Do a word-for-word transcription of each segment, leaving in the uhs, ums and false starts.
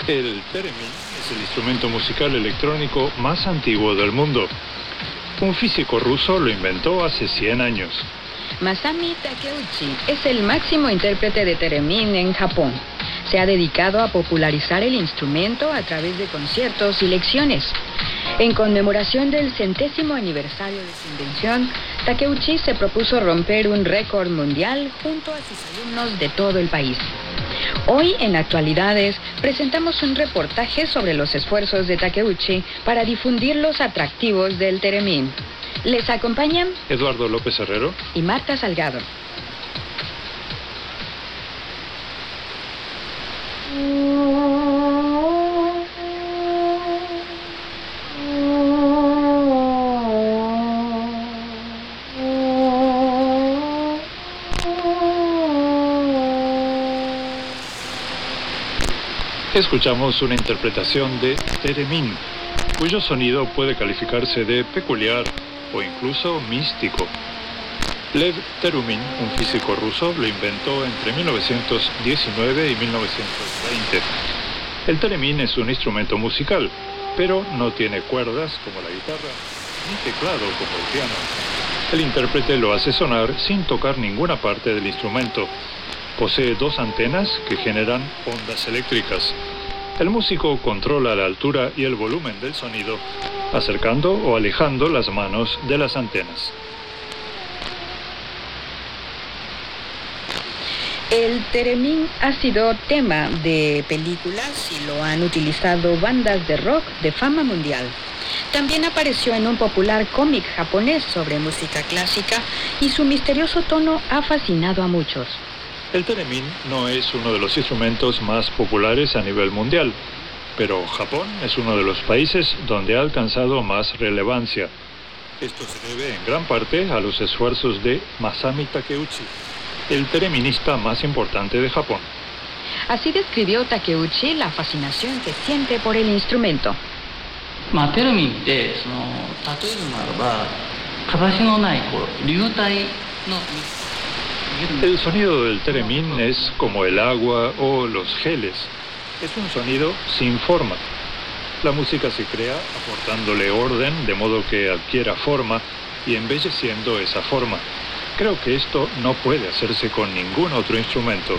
El theremin es el instrumento musical electrónico más antiguo del mundo. Un físico ruso lo inventó hace cien años. Masami Takeuchi es el máximo intérprete de theremin en Japón. Se ha dedicado a popularizar el instrumento a través de conciertos y lecciones. En conmemoración del centésimo aniversario de su invención, Takeuchi se propuso romper un récord mundial junto a sus alumnos de todo el país. Hoy, en Actualidades, presentamos un reportaje sobre los esfuerzos de Takeuchi para difundir los atractivos del theremin. Les acompañan Eduardo López Herrero y Marta Salgado. Escuchamos una interpretación de theremin, cuyo sonido puede calificarse de peculiar o incluso místico. Lev Therumin, un físico ruso, lo inventó entre mil novecientos diecinueve y mil novecientos veinte. El theremin es un instrumento musical, pero no tiene cuerdas como la guitarra, ni teclado como el piano. El intérprete lo hace sonar sin tocar ninguna parte del instrumento. Posee dos antenas que generan ondas eléctricas. El músico controla la altura y el volumen del sonido, acercando o alejando las manos de las antenas. El theremin ha sido tema de películas y lo han utilizado bandas de rock de fama mundial. También apareció en un popular cómic japonés sobre música clásica y su misterioso tono ha fascinado a muchos. El theremin no es uno de los instrumentos más populares a nivel mundial, pero Japón es uno de los países donde ha alcanzado más relevancia. Esto se debe en gran parte a los esfuerzos de Masami Takeuchi, el thereminista más importante de Japón. Así describió Takeuchi la fascinación que siente por el instrumento. El sonido del theremin es como el agua o los geles. Es un sonido sin forma. La música se crea aportándole orden de modo que adquiera forma y embelleciendo esa forma. Creo que esto no puede hacerse con ningún otro instrumento.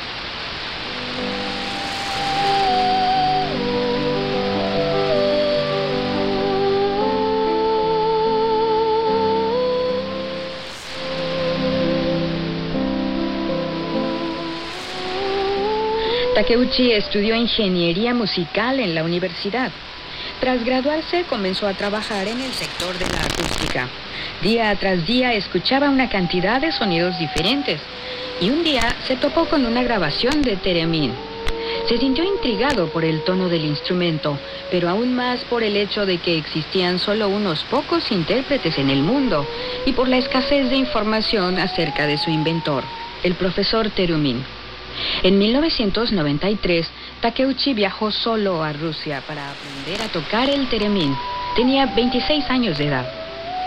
Takeuchi estudió ingeniería musical en la universidad. Tras graduarse, comenzó a trabajar en el sector de la acústica. Día tras día escuchaba una cantidad de sonidos diferentes y un día se topó con una grabación de theremin. Se sintió intrigado por el tono del instrumento, pero aún más por el hecho de que existían solo unos pocos intérpretes en el mundo y por la escasez de información acerca de su inventor, el profesor Therumin. En mil novecientos noventa y tres, Takeuchi viajó solo a Rusia para aprender a tocar el theremin. Tenía veintiséis años de edad.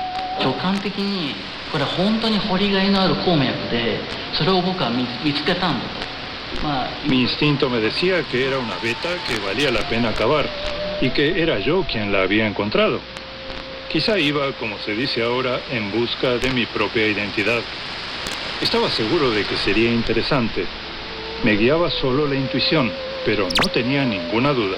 Mi instinto me decía que era una beta que valía la pena acabar y que era yo quien la había encontrado. Quizá iba, como se dice ahora, en busca de mi propia identidad. Estaba seguro de que sería interesante. Me guiaba solo la intuición, pero no tenía ninguna duda.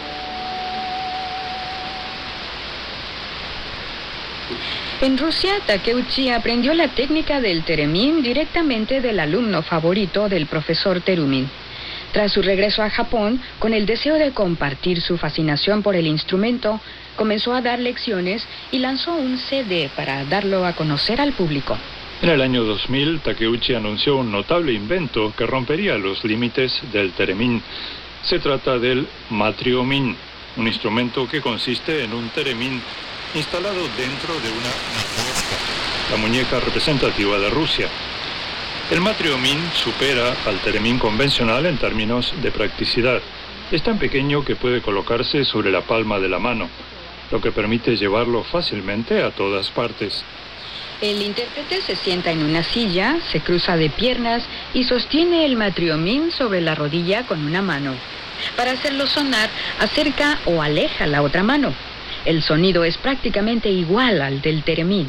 En Rusia, Takeuchi aprendió la técnica del theremin directamente del alumno favorito del profesor Therumin. Tras su regreso a Japón, con el deseo de compartir su fascinación por el instrumento, comenzó a dar lecciones y lanzó un C D para darlo a conocer al público. En el año dos mil, Takeuchi anunció un notable invento que rompería los límites del theremin. Se trata del matryomin, un instrumento que consiste en un theremin instalado dentro de una matryoshka, la muñeca representativa de Rusia. El matryomin supera al theremin convencional en términos de practicidad. Es tan pequeño que puede colocarse sobre la palma de la mano, lo que permite llevarlo fácilmente a todas partes. El intérprete se sienta en una silla, se cruza de piernas y sostiene el matryomin sobre la rodilla con una mano. Para hacerlo sonar, acerca o aleja la otra mano. El sonido es prácticamente igual al del teremín.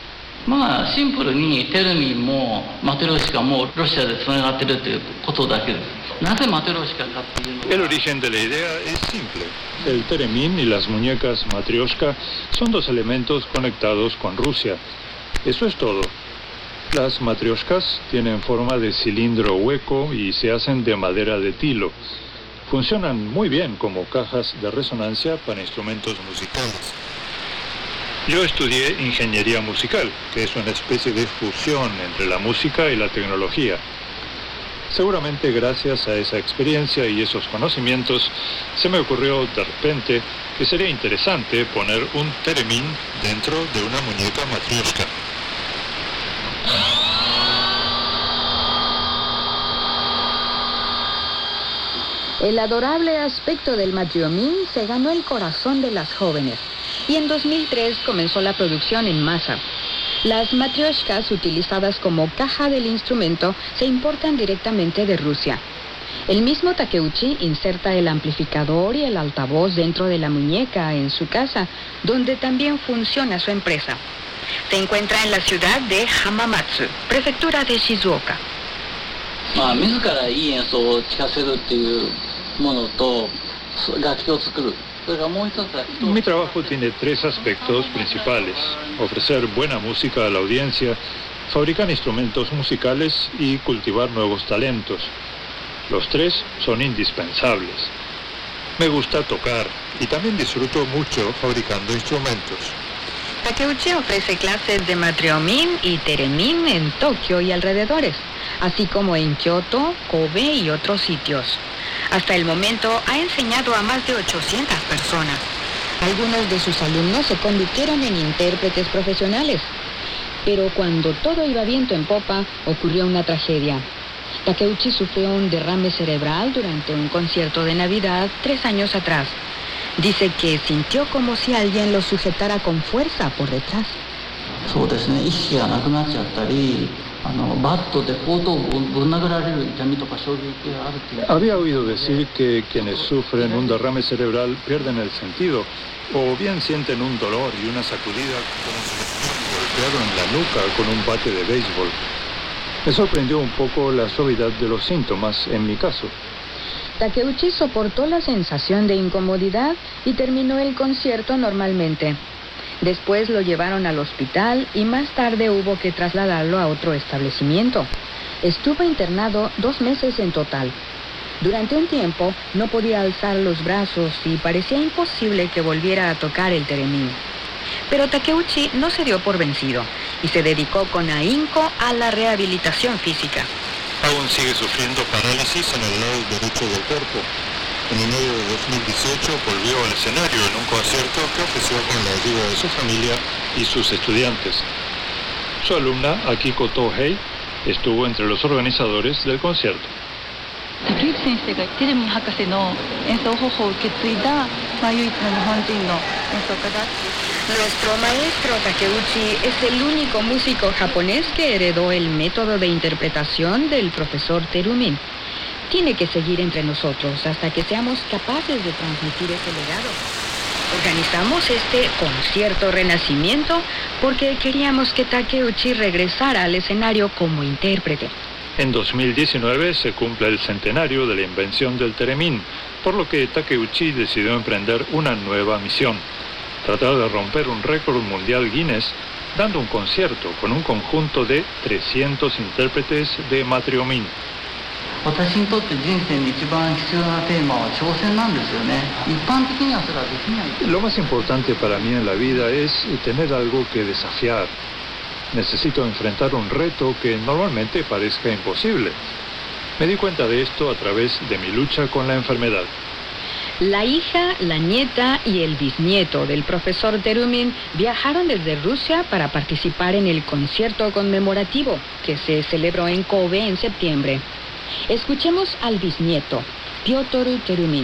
El origen de la idea es simple. El teremín y las muñecas matrioshka son dos elementos conectados con Rusia. Eso es todo. Las matrioshkas tienen forma de cilindro hueco y se hacen de madera de tilo. Funcionan muy bien como cajas de resonancia para instrumentos musicales. Yo estudié ingeniería musical, que es una especie de fusión entre la música y la tecnología. Seguramente gracias a esa experiencia y esos conocimientos, se me ocurrió de repente que sería interesante poner un teremín dentro de una muñeca matrioshka. El adorable aspecto del matriomín se ganó el corazón de las jóvenes y en dos mil tres comenzó la producción en masa. Las matrioshkas utilizadas como caja del instrumento se importan directamente de Rusia. El mismo Takeuchi inserta el amplificador y el altavoz dentro de la muñeca en su casa, donde también funciona su empresa. Se encuentra en la ciudad de Hamamatsu, prefectura de Shizuoka. Mi trabajo tiene tres aspectos principales: ofrecer buena música a la audiencia, fabricar instrumentos musicales y cultivar nuevos talentos. Los tres son indispensables. Me gusta tocar y también disfruto mucho fabricando instrumentos. Takeuchi ofrece clases de matriomín y teremín en Tokio y alrededores, así como en Kioto, Kobe y otros sitios. Hasta el momento ha enseñado a más de ochocientas personas. Algunos de sus alumnos se convirtieron en intérpretes profesionales. Pero cuando todo iba viento en popa, ocurrió una tragedia. Takeuchi sufrió un derrame cerebral durante un concierto de Navidad tres años atrás. Dice que sintió como si alguien lo sujetara con fuerza por detrás. Había oído decir que quienes sufren un derrame cerebral pierden el sentido, o bien sienten un dolor y una sacudida como si les hubieran golpeado en la nuca con un bate de béisbol. Me sorprendió un poco la suavidad de los síntomas en mi caso. Takeuchi soportó la sensación de incomodidad y terminó el concierto normalmente. Después lo llevaron al hospital y más tarde hubo que trasladarlo a otro establecimiento. Estuvo internado dos meses en total. Durante un tiempo no podía alzar los brazos y parecía imposible que volviera a tocar el teremín. Pero Takeuchi no se dio por vencido y se dedicó con ahínco a la rehabilitación física. Aún sigue sufriendo parálisis en el lado derecho del cuerpo. En enero de dos mil dieciocho volvió al escenario en un concierto que ofreció con la ayuda de su familia y sus estudiantes. Su alumna, Akiko Tohei, estuvo entre los organizadores del concierto. Nuestro maestro Takeuchi es el único músico japonés que heredó el método de interpretación del profesor Terumin. Tiene que seguir entre nosotros hasta que seamos capaces de transmitir ese legado. Organizamos este concierto renacimiento porque queríamos que Takeuchi regresara al escenario como intérprete. En dos mil diecinueve se cumple el centenario de la invención del teremín, por lo que Takeuchi decidió emprender una nueva misión: tratar de romper un récord mundial Guinness dando un concierto con un conjunto de trescientos intérpretes de matriomín. Lo más importante para mí en la vida es tener algo que desafiar. Necesito enfrentar un reto que normalmente parezca imposible. Me di cuenta de esto a través de mi lucha con la enfermedad. La hija, la nieta y el bisnieto del profesor Terumin viajaron desde Rusia para participar en el concierto conmemorativo que se celebró en Kobe en septiembre. Escuchemos al bisnieto, Piotr Terumin.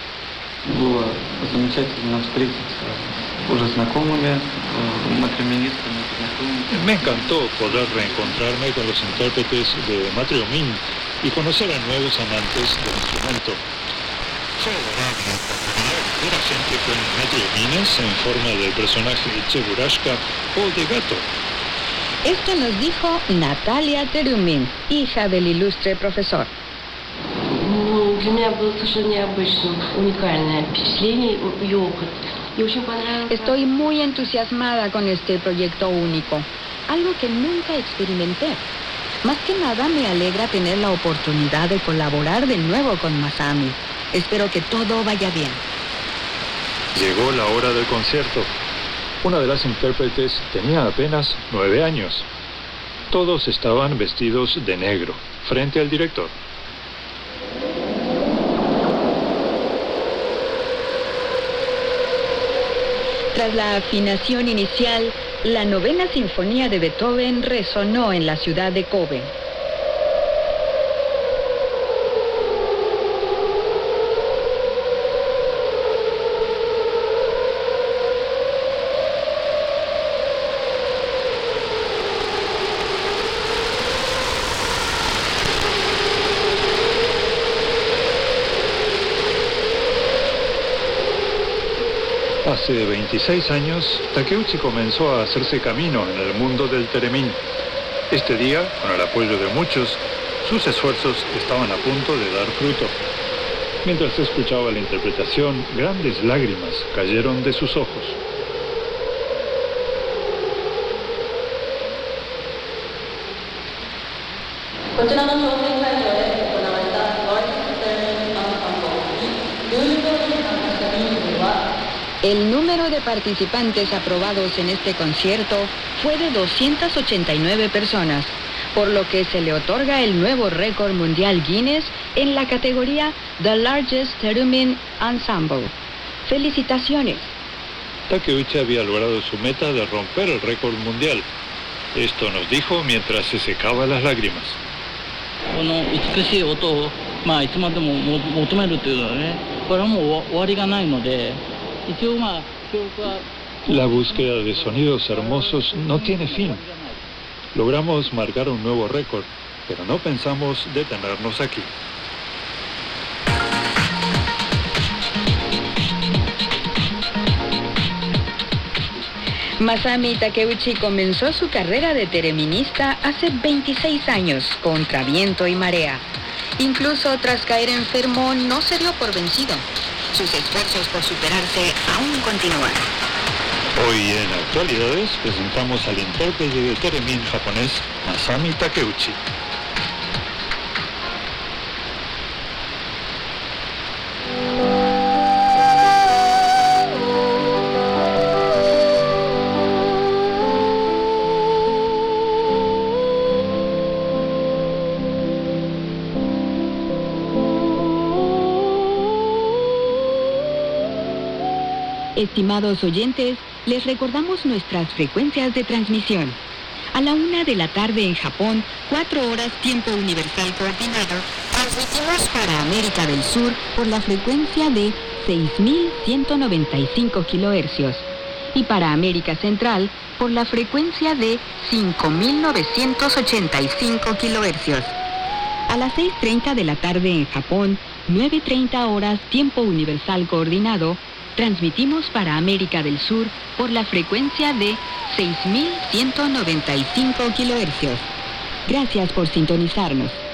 Me encantó poder reencontrarme con los intérpretes de matriomín y conocer a nuevos amantes del instrumento. Fue adorable y popular. Era gente con medallines en forma del personaje Cheburashka o de gato. Esto nos dijo Natalia Terumin, hija del ilustre profesor. Для меня было совершенно необычным, уникальное впечатление и опыт. И очень понравилось. Estoy muy entusiasmada con este proyecto único, algo que nunca experimenté. Más que nada me alegra tener la oportunidad de colaborar de nuevo con Masami. Espero que todo vaya bien. Llegó la hora del concierto. Una de las intérpretes tenía apenas nueve años. Todos estaban vestidos de negro, frente al director. Tras la afinación inicial, la novena sinfonía de Beethoven resonó en la ciudad de Kobe. Hace veintiséis años, Takeuchi comenzó a hacerse camino en el mundo del theremin. Este día, con el apoyo de muchos, sus esfuerzos estaban a punto de dar fruto. Mientras escuchaba la interpretación, grandes lágrimas cayeron de sus ojos. El número de participantes aprobados en este concierto fue de doscientas ochenta y nueve personas, por lo que se le otorga el nuevo récord mundial Guinness en la categoría The Largest Theremin Ensemble. ¡Felicitaciones! Takeuchi había logrado su meta de romper el récord mundial. Esto nos dijo mientras se secaba las lágrimas. La búsqueda de sonidos hermosos no tiene fin. Logramos marcar un nuevo récord, pero no pensamos detenernos aquí. Masami Takeuchi comenzó su carrera de thereminista hace veintiséis años, contra viento y marea. Incluso tras caer enfermo, no se dio por vencido. Sus esfuerzos por superarse aún continúan. Hoy en Actualidades presentamos al intérprete de theremin japonés, Masami Takeuchi. Estimados oyentes, les recordamos nuestras frecuencias de transmisión. A la una de la tarde en Japón, cuatro horas tiempo universal coordinado, transmitimos para América del Sur por la frecuencia de seis mil ciento noventa y cinco kilohercios y para América Central por la frecuencia de cinco mil novecientos ochenta y cinco kilohercios. A las seis treinta de la tarde en Japón, nueve treinta horas tiempo universal coordinado, transmitimos para América del Sur por la frecuencia de seis mil ciento noventa y cinco kilohercios. Gracias por sintonizarnos.